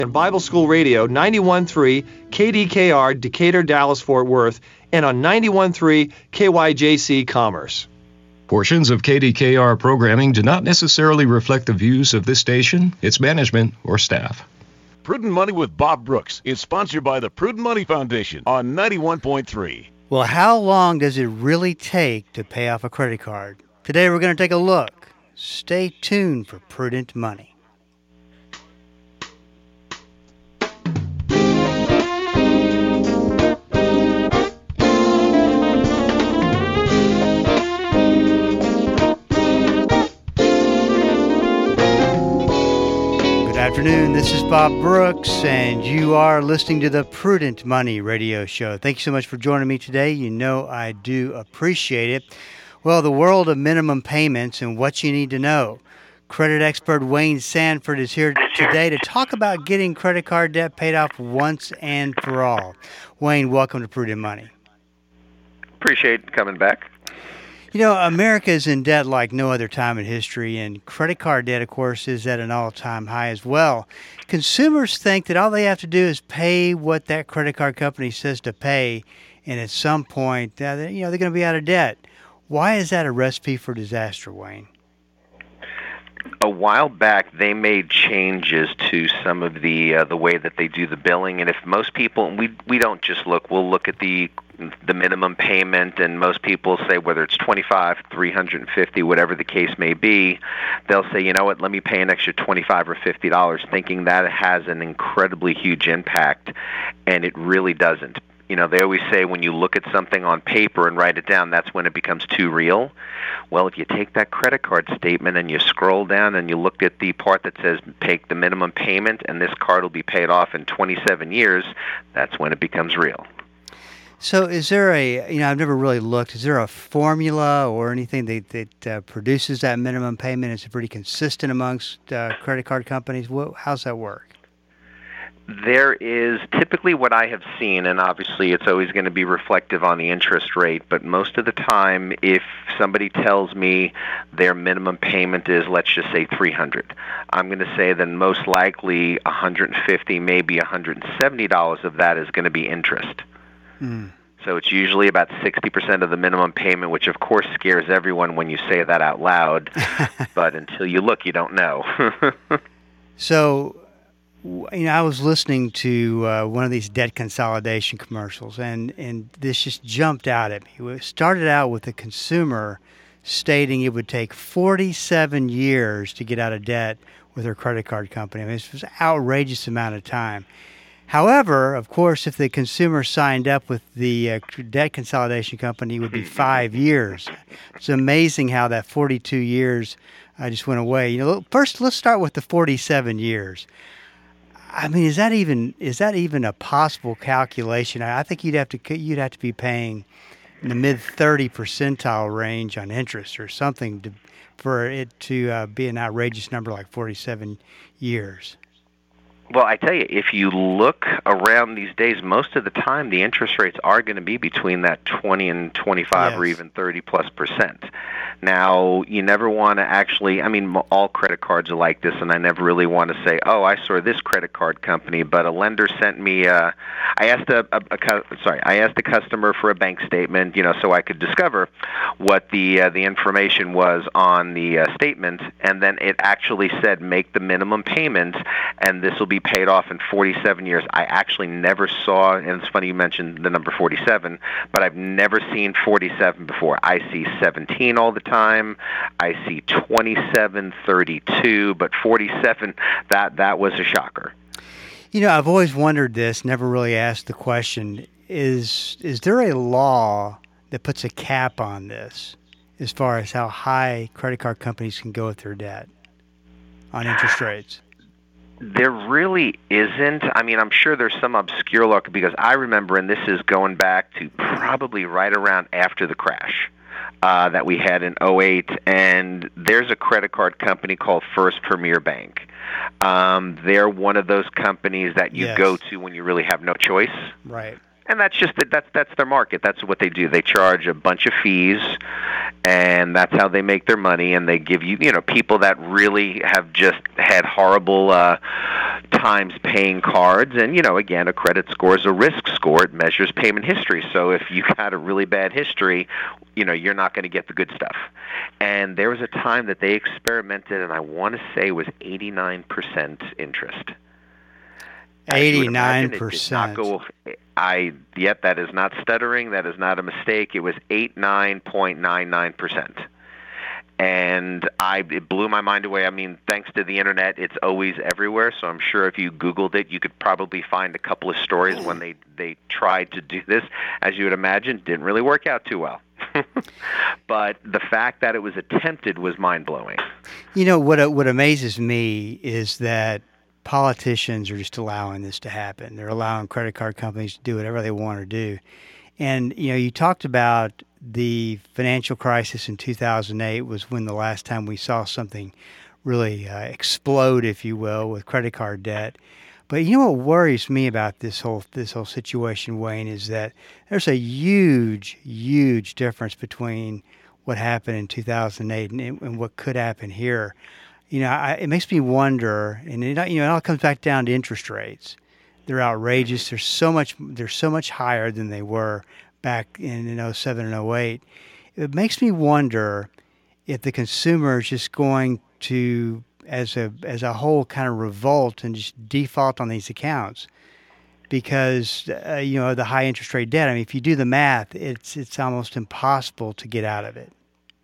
and Bible School Radio 91.3 KDKR Decatur, Dallas, Fort Worth, and on 91.3 KYJC Commerce. Portions of KDKR programming do not necessarily reflect the views of this station, its management, or staff. Prudent Money with Bob Brooks is sponsored by the Prudent Money Foundation on 91.3. Well, how long does it really take to pay off a credit card? Today we're going to take a look. Stay tuned for Prudent Money. Good afternoon, this is Bob Brooks, and you are listening to the Prudent Money Radio Show. Thank you so much for joining me today. You know I do appreciate it. Well, the world of minimum payments and what you need to know. Credit expert Wayne Sanford is here today to talk about getting credit card debt paid off once and for all. Wayne, welcome to Prudent Money. Appreciate coming back. You know, America is in debt like no other time in history, and credit card debt, of course, is at an all-time high as well. Consumers think that all they have to do is pay what that credit card company says to pay, and at some point, they're going to be out of debt. Why is that a recipe for disaster, Wayne? A while back, they made changes to some of the way that they do the billing, and if most people, we don't just look, we'll look at the minimum payment, and most people say whether it's $25, $350, whatever the case may be, they'll say, you know what, let me pay an extra $25 or $50, thinking that has an incredibly huge impact, and it really doesn't. You know, they always say when you look at something on paper and write it down, that's when it becomes too real. Well, if you take that credit card statement and you scroll down and you look at the part that says take the minimum payment and this card will be paid off in 27 years, that's when it becomes real. So is there I've never really looked, is there a formula or anything that produces that minimum payment? Is it pretty consistent amongst credit card companies? How's that work? There is typically what I have seen, and obviously it's always going to be reflective on the interest rate, but most of the time if somebody tells me their minimum payment is, let's just say $300, I'm going to say then most likely $150, maybe $170 of that is going to be interest. So it's usually about 60% of the minimum payment, which of course scares everyone when you say that out loud, but until you look, you don't know. So, I was listening to one of these debt consolidation commercials, and this just jumped out at me. It started out with the consumer stating it would take 47 years to get out of debt with their credit card company. I mean, this was an outrageous amount of time. However, of course, if the consumer signed up with the debt consolidation company, it would be 5 years. It's amazing how that 42 years just went away. You know, first, let's start with the 47 years. I mean, is that even a possible calculation? I think you'd have to be paying in the mid 30 percentile range on interest or something for it to be an outrageous number like 47 years. Well, I tell you, if you look around these days, most of the time the interest rates are going to be between that 20 and 25 or even 30+%. Now, you never want to actually, I mean, all credit cards are like this, and I never really want to say, oh, I saw this credit card company, but a lender sent me, I asked a customer for a bank statement, so I could discover what the information was on the statement, and then it actually said make the minimum payment, and this will be paid off in 47 years. I actually never saw, and it's funny you mentioned the number 47, but I've never seen 47 before. I see 17 all the time. I see 27, 32, but 47, that was a shocker. I've always wondered this, never really asked the question, is there a law that puts a cap on this as far as how high credit card companies can go with their debt on interest rates? There really isn't. I mean, I'm sure there's some obscure law, because I remember, and this is going back to probably right around after the crash that we had in 2008, and there's a credit card company called First Premier Bank. They're one of those companies that you go to when you really have no choice. Right. And that's just that's their market. That's what they do. They charge a bunch of fees, and that's how they make their money. And they give you, people that really have just had horrible times paying cards. And again, a credit score is a risk score. It measures payment history. So if you got a really bad history, you're not going to get the good stuff. And there was a time that they experimented, and I want to say it was 89% interest. 89%. Yet that is not stuttering. That is not a mistake. It was 89.99%. And it blew my mind away. I mean, thanks to the internet, it's always everywhere. So I'm sure if you Googled it, you could probably find a couple of stories when they tried to do this. As you would imagine, didn't really work out too well. But the fact that it was attempted was mind-blowing. What amazes me is that politicians are just allowing this to happen. They're allowing credit card companies to do whatever they want to do. And, you talked about the financial crisis in 2008 was when the last time we saw something really explode, if you will, with credit card debt. But what worries me about this whole situation, Wayne, is that there's a huge, huge difference between what happened in 2008 and what could happen here. It makes me wonder, and it all comes back down to interest rates. They're outrageous. They're so much higher than they were back in 07 and 08. It makes me wonder if the consumer is just going to, as a whole, kind of revolt and just default on these accounts because the high interest rate debt. I mean, if you do the math, it's almost impossible to get out of it.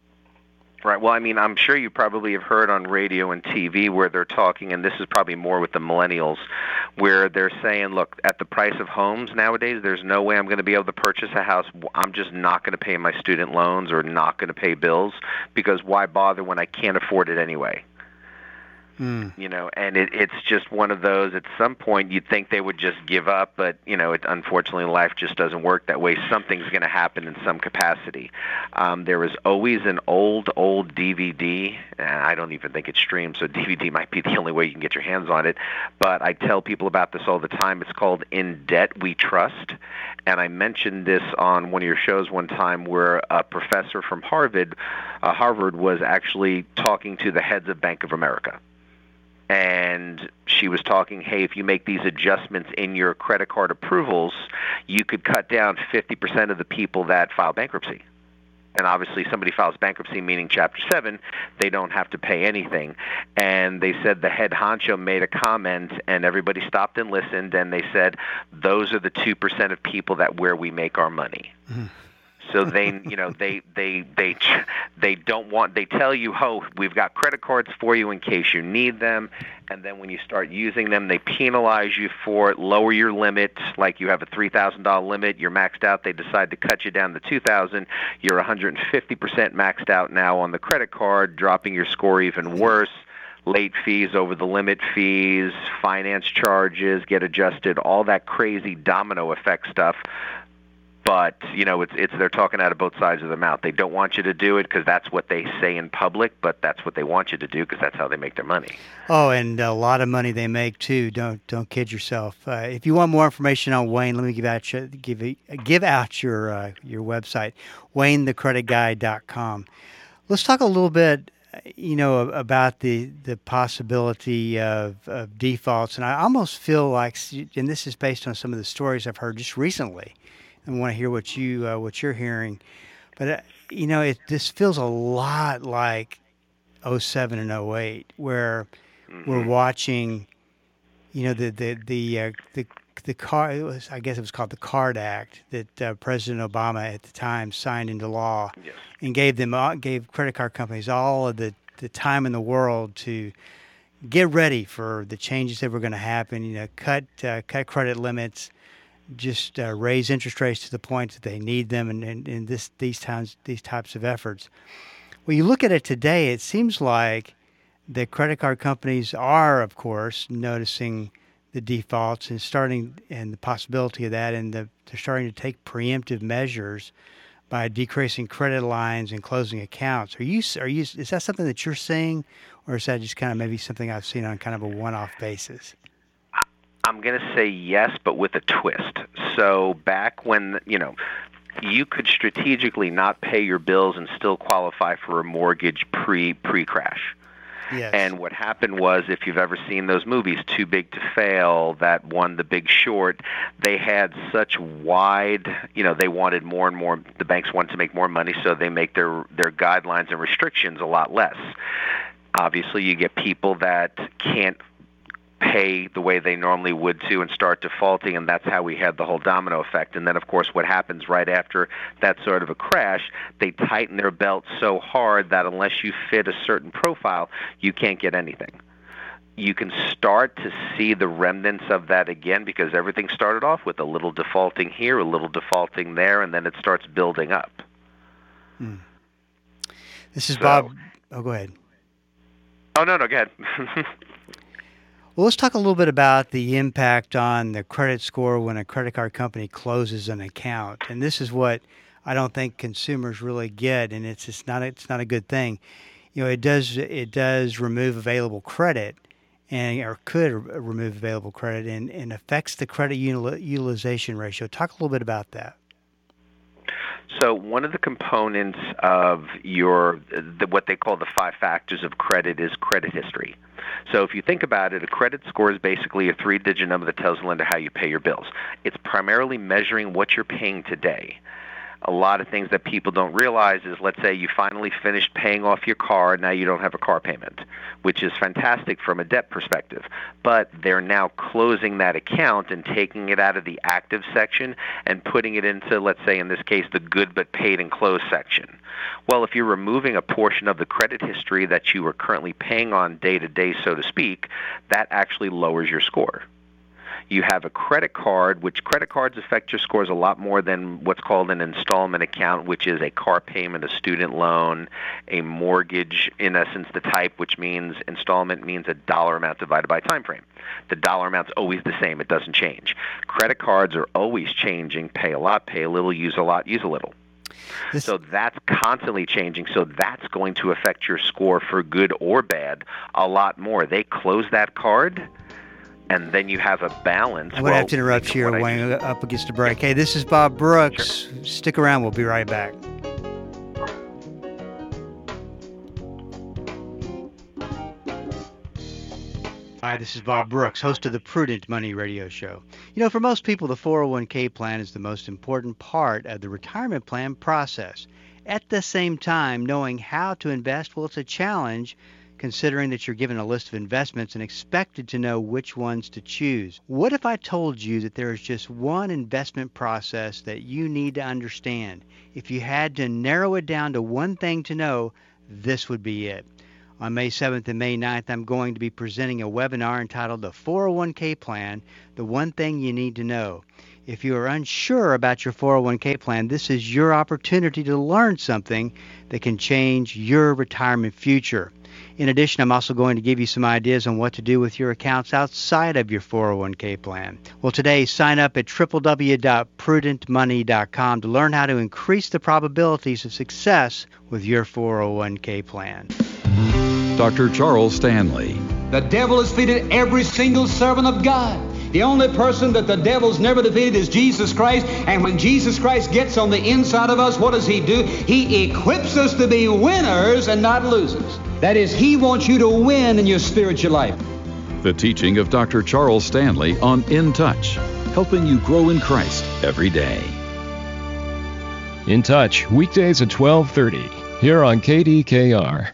Right. Well, I mean, I'm sure you probably have heard on radio and TV where they're talking, and this is probably more with the millennials, where they're saying, look, at the price of homes nowadays, there's no way I'm going to be able to purchase a house. I'm just not going to pay my student loans or not going to pay bills because why bother when I can't afford it anyway? And it's just one of those, at some point you'd think they would just give up, but, unfortunately life just doesn't work that way. Something's going to happen in some capacity. There was always an old DVD, and I don't even think it's streamed, so DVD might be the only way you can get your hands on it, but I tell people about this all the time. It's called In Debt We Trust, and I mentioned this on one of your shows one time where a professor from Harvard was actually talking to the heads of Bank of America. And she was talking, hey, if you make these adjustments in your credit card approvals, you could cut down 50% of the people that file bankruptcy. And obviously somebody files bankruptcy, meaning Chapter 7, they don't have to pay anything. And they said the head honcho made a comment, and everybody stopped and listened, and they said, those are the 2% of people where we make our money. Mm-hmm. So they don't want, they tell you, oh, we've got credit cards for you in case you need them. And then when you start using them, they penalize you for it, lower your limit. Like you have a $3,000 limit, you're maxed out. They decide to cut you down to $2,000. You're 150% maxed out now on the credit card, dropping your score even worse. Late fees over the limit fees, finance charges get adjusted, all that crazy domino effect stuff. But, they're talking out of both sides of their mouth. They don't want you to do it because that's what they say in public, but that's what they want you to do because that's how they make their money. Oh, and a lot of money they make, too. Don't kid yourself. If you want more information on Wayne, let me give out your website, WayneTheCreditGuy.com. Let's talk a little bit, about the possibility of defaults. And I almost feel like, and this is based on some of the stories I've heard just recently, I want to hear what you're hearing, but this feels a lot like 07 and 08, where we're watching, the car. I guess it was called the CARD Act that President Obama at the time signed into law, yes, and gave credit card companies all of the time in the world to get ready for the changes that were going to happen. Cut credit limits. Just raise interest rates to the point that they need them, and these types of efforts. When you look at it today, it seems like the credit card companies are, of course, noticing the defaults and the possibility of that, and they're starting to take preemptive measures by decreasing credit lines and closing accounts. Is that something that you're seeing, or is that just kind of maybe something I've seen on kind of a one-off basis? I'm going to say yes, but with a twist. So back when, you could strategically not pay your bills and still qualify for a mortgage pre-crash. Yes. And what happened was, if you've ever seen those movies, Too Big to Fail, that one, The Big Short, they had such wide, they wanted more and more, the banks wanted to make more money, so they make their guidelines and restrictions a lot less. Obviously, you get people that can't pay the way they normally would to and start defaulting, and that's how we had the whole domino effect. And then, of course, what happens right after that sort of a crash, they tighten their belt so hard that unless you fit a certain profile, you can't get anything. You can start to see the remnants of that again, because everything started off with a little defaulting here, a little defaulting there, and then it starts building up. This is Bob. Oh, go ahead. Oh, no, go ahead. Well, let's talk a little bit about the impact on the credit score when a credit card company closes an account. And this is what I don't think consumers really get, and it's not a good thing. It does remove available credit, or could remove available credit, and affects the credit utilization ratio. Talk a little bit about that. So one of the components of what they call the 5 factors of credit is credit history. So if you think about it, a credit score is basically a 3-digit number that tells the lender how you pay your bills. It's primarily measuring what you're paying today. A lot of things that people don't realize is, let's say you finally finished paying off your car, now you don't have a car payment, which is fantastic from a debt perspective. But they're now closing that account and taking it out of the active section and putting it into, let's say in this case, the good but paid and closed section. Well, if you're removing a portion of the credit history that you are currently paying on day to day, so to speak, that actually lowers your score. You have a credit card, which credit cards affect your scores a lot more than what's called an installment account, which is a car payment, a student loan, a mortgage, in essence the type, which means installment means a dollar amount divided by time frame. The dollar amount's always the same. It doesn't change. Credit cards are always changing. Pay a lot, pay a little, use a lot, use a little. So that's constantly changing. So that's going to affect your score for good or bad a lot more. They close that card, and then you have a balance. I'm going to have to interrupt you. We're up against the break. Hey, this is Bob Brooks. Sure. Stick around. We'll be right back. Hi, this is Bob Brooks, host of the Prudent Money Radio Show. For most people, the 401k plan is the most important part of the retirement plan process. At the same time, knowing how to invest, well, it's a challenge, considering that you're given a list of investments and expected to know which ones to choose. What if I told you that there is just one investment process that you need to understand? If you had to narrow it down to one thing to know, this would be it. On May 7th and May 9th, I'm going to be presenting a webinar entitled The 401k Plan, The One Thing You Need to Know. If you are unsure about your 401k plan, this is your opportunity to learn something that can change your retirement future. In addition, I'm also going to give you some ideas on what to do with your accounts outside of your 401k plan. Well, today, sign up at www.prudentmoney.com to learn how to increase the probabilities of success with your 401k plan. Dr. Charles Stanley. The devil has defeated every single servant of God. The only person that the devil's never defeated is Jesus Christ. And when Jesus Christ gets on the inside of us, what does he do? He equips us to be winners and not losers. That is, he wants you to win in your spiritual life. The teaching of Dr. Charles Stanley on In Touch, helping you grow in Christ every day. In Touch, weekdays at 12:30, here on KDKR.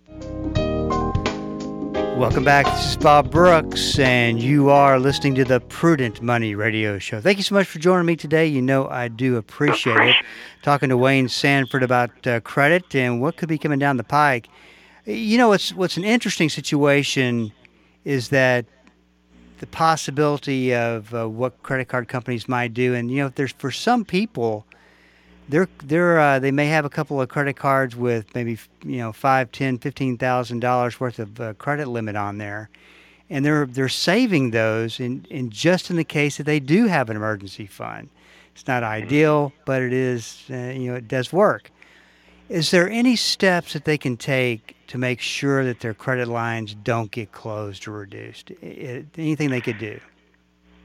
Welcome back. This is Bob Brooks, and you are listening to the Prudent Money Radio Show. Thank you so much for joining me today. I do appreciate it. Talking to Wayne Sanford about credit and what could be coming down the pike. What's an interesting situation is that the possibility of what credit card companies might do, and there's for some people, they may have a couple of credit cards with maybe $5,000, $10,000, $15,000 worth of credit limit on there, and they're saving those in the case that they do have an emergency fund. It's not ideal, but it is it does work. Is there any steps that they can take to make sure that their credit lines don't get closed or reduced? Anything they could do?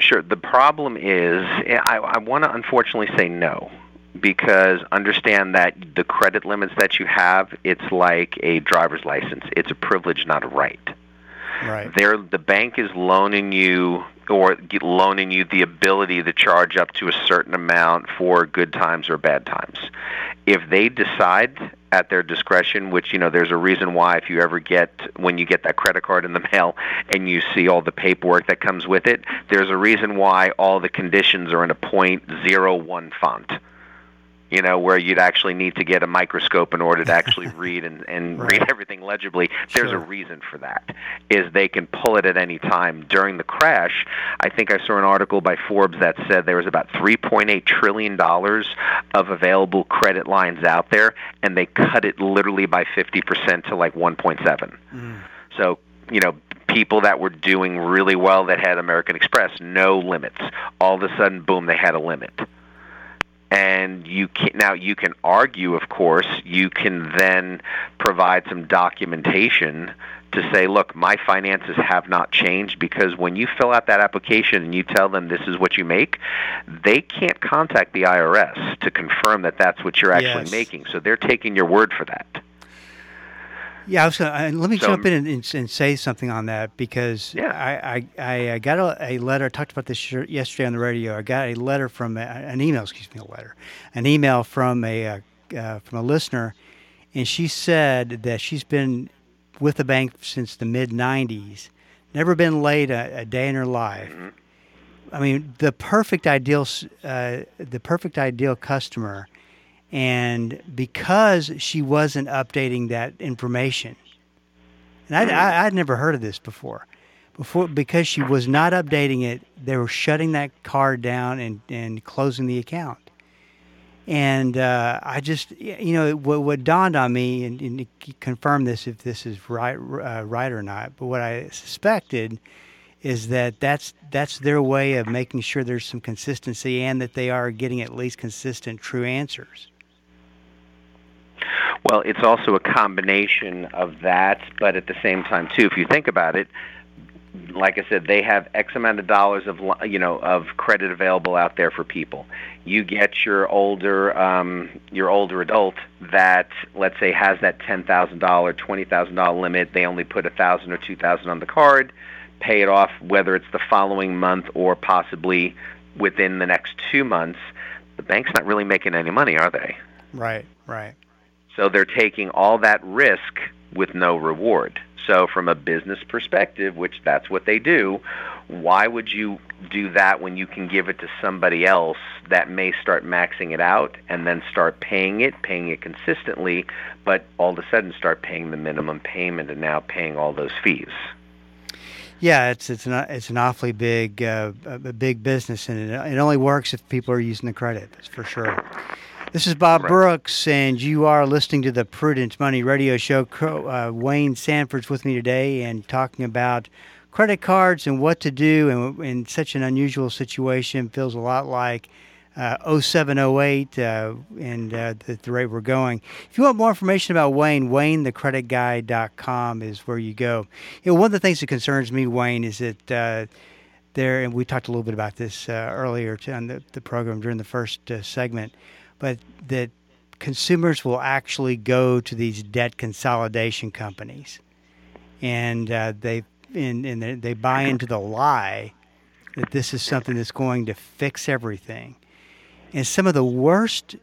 Sure. The problem is, I want to unfortunately say no, because understand that the credit limits that you have, it's like a driver's license. It's a privilege, not a right. Right. The bank is loaning you the ability to charge up to a certain amount for good times or bad times. If they decide at their discretion, which, there's a reason why when you get that credit card in the mail and you see all the paperwork that comes with it, there's a reason why all the conditions are in a .01 font. Where you'd actually need to get a microscope in order to actually read and Right. read everything legibly. There's Sure. a reason for that, is they can pull it at any time. During the crash, I think I saw an article by Forbes that said there was about $3.8 trillion of available credit lines out there, and they cut it literally by 50% to like 1.7. So, people that were doing really well that had American Express, no limits. All of a sudden, boom, they had a limit. And you can argue, of course, you can then provide some documentation to say, look, my finances have not changed, because when you fill out that application and you tell them this is what you make, they can't contact the IRS to confirm that that's what you're actually Yes. making. So they're taking your word for that. Yeah, let me jump in and say something on that, because Yeah. I got a letter. I talked about this yesterday on the radio. I got a letter from an email from a listener, and she said that she's been with the bank since the mid-'90s, never been late a day in her life. Mm-hmm. I mean, the perfect ideal customer. And because she wasn't updating that information, and I'd never heard of this before, because she was not updating it, they were shutting that card down and closing the account. And I just, what dawned on me, and confirm this if this is right or not, but what I suspected is that's their way of making sure there's some consistency and that they are getting at least consistent, true answers. Well, it's also a combination of that, but at the same time, too, if you think about it, like I said, they have X amount of dollars of credit available out there for people. You get your older adult that, let's say, has that $10,000, $20,000 limit. They only put $1,000 or $2,000 on the card, pay it off, whether it's the following month or possibly within the next 2 months. The bank's not really making any money, are they? Right. So they're taking all that risk with no reward. So from a business perspective, which that's what they do, why would you do that when you can give it to somebody else that may start maxing it out and then start paying it consistently, but all of a sudden start paying the minimum payment and now paying all those fees? Yeah, it's an awfully big business, and it only works if people are using the credit. That's for sure. This is Bob Brooks, and you are listening to the Prudent Money Radio Show. Wayne Sanford's with me today, and talking about credit cards and what to do in such an unusual situation. Feels a lot like 07, 08, and the rate we're going. If you want more information about Wayne, WayneTheCreditGuy.com is where you go. One of the things that concerns me, Wayne, is that and we talked a little bit about this earlier on the program during the first segment, but that consumers will actually go to these debt consolidation companies, and they buy into the lie that this is something that's going to fix everything. And some of the worst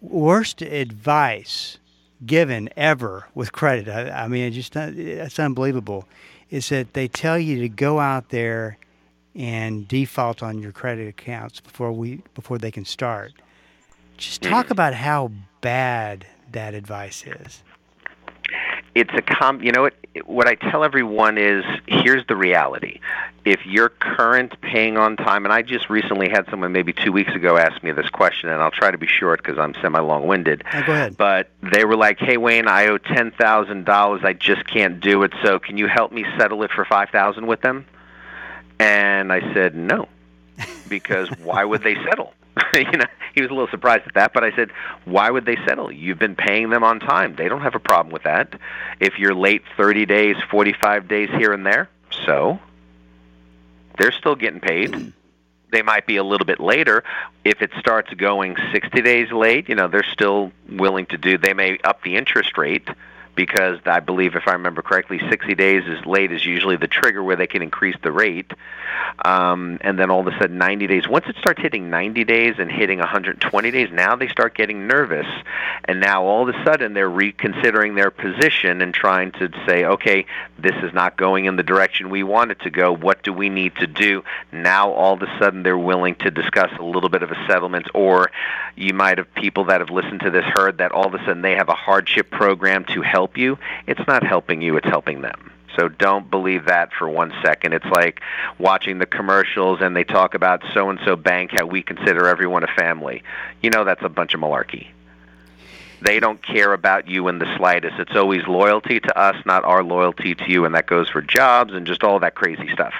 advice given ever with credit, I mean, it's unbelievable, is that they tell you to go out there and default on your credit accounts before they can start. Just talk about how bad that advice is. It's what I tell everyone is, here's the reality. If you're current, paying on time, and I just recently had someone maybe 2 weeks ago ask me this question, and I'll try to be short because I'm semi-long-winded. Go ahead. But they were like, hey, Wayne, I owe $10,000. I just can't do it, so can you help me settle it for $5,000 with them? And I said, no, because why would they settle? He was a little surprised at that, but I said, why would they settle? You've been paying them on time. They don't have a problem with that. If you're late 30 days, 45 days here and there, so they're still getting paid. They might be a little bit later. If it starts going 60 days late, they're still willing to do. They may up the interest rate, because I believe, if I remember correctly, 60 days is late is usually the trigger where they can increase the rate. And then all of a sudden 90 days. Once it starts hitting 90 days and hitting 120 days, now they start getting nervous. And now all of a sudden they're reconsidering their position and trying to say, okay, this is not going in the direction we want it to go. What do we need to do? Now all of a sudden they're willing to discuss a little bit of a settlement. Or you might have people that have listened to this heard that all of a sudden they have a hardship program to help you. It's not helping you, it's helping them. So don't believe that for 1 second. It's like watching the commercials and they talk about so-and-so bank, how we consider everyone a family. That's a bunch of malarkey. They don't care about you in the slightest. It's always loyalty to us, not our loyalty to you, and that goes for jobs and just all that crazy stuff.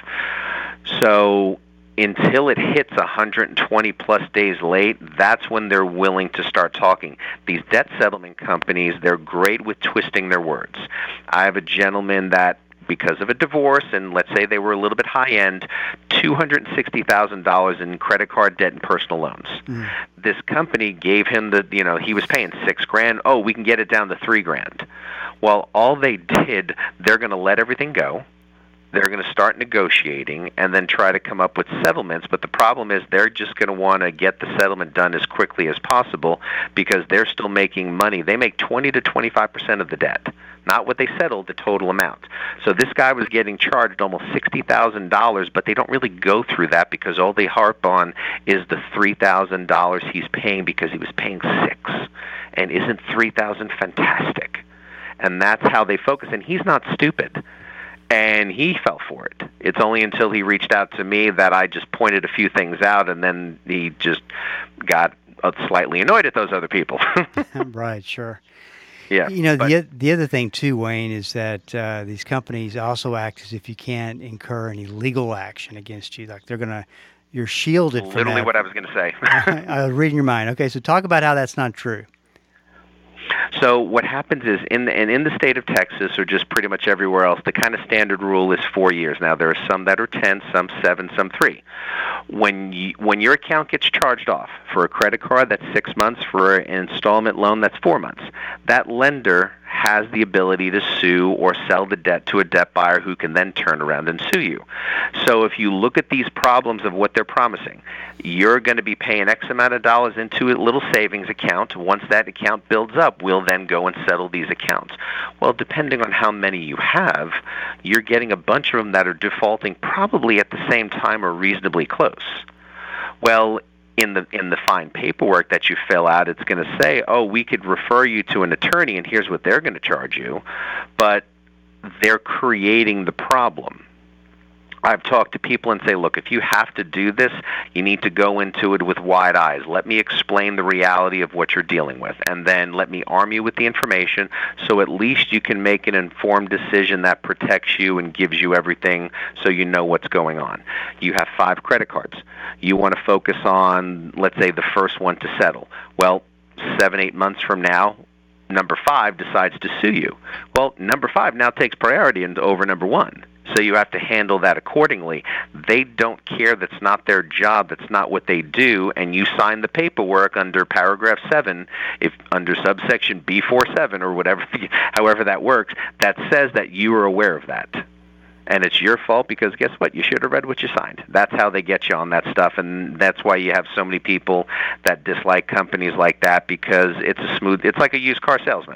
So until it hits 120 plus days late, that's when they're willing to start talking. These debt settlement companies, they're great with twisting their words. I have a gentleman that, because of a divorce, and let's say they were a little bit high-end, $260,000 in credit card debt and personal loans. This company gave him he was paying $6,000. Oh, we can get it down to $3,000. Well, all they did, they're going to let everything go. They're going to start negotiating and then try to come up with settlements. But the problem is they're just going to want to get the settlement done as quickly as possible because they're still making money. They make 20 to 25% of the debt, not what they settled, the total amount. So this guy was getting charged almost $60,000, but they don't really go through that because all they harp on is the $3,000 he's paying because he was paying $6,000. And isn't $3,000 fantastic? And that's how they focus. And he's not stupid. And he fell for it. It's only until he reached out to me that I just pointed a few things out, and then he just got slightly annoyed at those other people. Right, sure. Yeah. The other thing, too, Wayne, is that these companies also act as if you can't incur any legal action against you. Like you're shielded from that. Literally what I was going to say. I was reading your mind. Okay, so talk about how that's not true. So what happens is, in the state of Texas, or just pretty much everywhere else, the kind of standard rule is 4 years. Now, there are some that are 10, some 7, some 3. When your account gets charged off for a credit card, that's 6 months. For an installment loan, that's 4 months. That lender has the ability to sue or sell the debt to a debt buyer who can then turn around and sue you. So if you look at these problems of what they're promising, you're going to be paying X amount of dollars into a little savings account. Once that account builds up, we'll then go and settle these accounts. Well, depending on how many you have, you're getting a bunch of them that are defaulting probably at the same time or reasonably close. Well, in the fine paperwork that you fill out, it's going to say, oh, we could refer you to an attorney, and here's what they're going to charge you. But they're creating the problem. I've talked to people and say, look, if you have to do this, you need to go into it with wide eyes. Let me explain the reality of what you're dealing with, and then let me arm you with the information so at least you can make an informed decision that protects you and gives you everything so you know what's going on. You have 5 credit cards. You want to focus on, let's say, the first one to settle. Well, 7-8 months from now, number 5 decides to sue you. Well, number 5 now takes priority over number 1. So you have to handle that accordingly. They don't care. That's not their job. That's not what they do. And you sign the paperwork under paragraph 7, if under subsection B47 or whatever, however that works, that says that you are aware of that. And it's your fault because guess what? You should have read what you signed. That's how they get you on that stuff, and that's why you have so many people that dislike companies like that because it's like a used car salesman.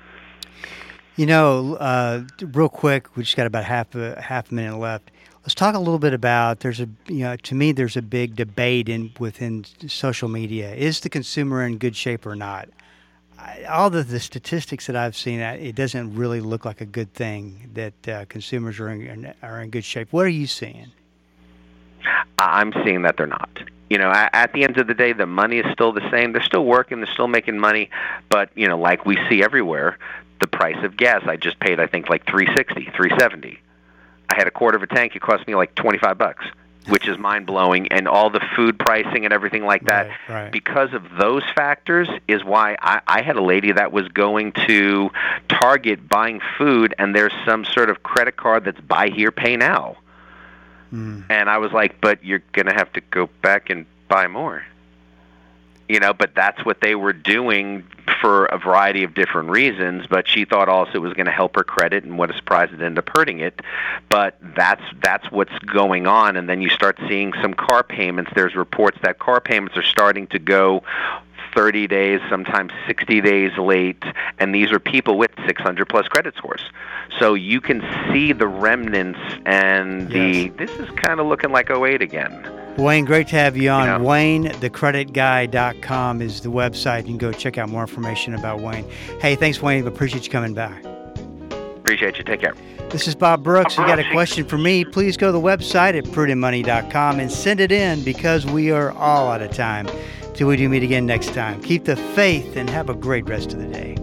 Real quick, we just got about half a minute left. Let's talk a little bit about, to me, there's a big debate within social media. Is the consumer in good shape or not? All the statistics that I've seen, it doesn't really look like a good thing that consumers are in good shape. What are you seeing? I'm seeing that they're not. At the end of the day, the money is still the same. They're still working. They're still making money. But, like we see everywhere, the price of gas, I just paid, I think, like $3.60, $3.70. I had a quarter of a tank. It cost me like $25, which is mind-blowing. And all the food pricing and everything like that. Right. Because of those factors is why I had a lady that was going to Target buying food, and there's some sort of credit card that's buy here, pay now. And I was like, but you're going to have to go back and buy more. But that's what they were doing for a variety of different reasons. But she thought also it was going to help her credit, and what a surprise, it ended up hurting it. But that's what's going on. And then you start seeing some car payments. There's reports that car payments are starting to go 30 days, sometimes 60 days late, and these are people with 600-plus credit scores. So you can see the remnants, and this is kind of looking like 08 again. Wayne, great to have you on. WayneTheCreditGuy.com is the website. You can go check out more information about Wayne. Hey, thanks, Wayne. Appreciate you coming back. Appreciate you. Take care. This is Bob Brooks. You got a question for me, please go to the website at prudentmoney.com and send it in, because we are all out of time. Till we do meet again next time. Keep the faith and have a great rest of the day.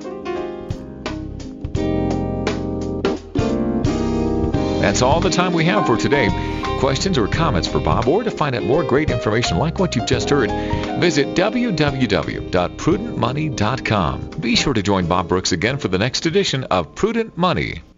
That's all the time we have for today. Questions or comments for Bob, or to find out more great information like what you've just heard, visit www.prudentmoney.com. Be sure to join Bob Brooks again for the next edition of Prudent Money.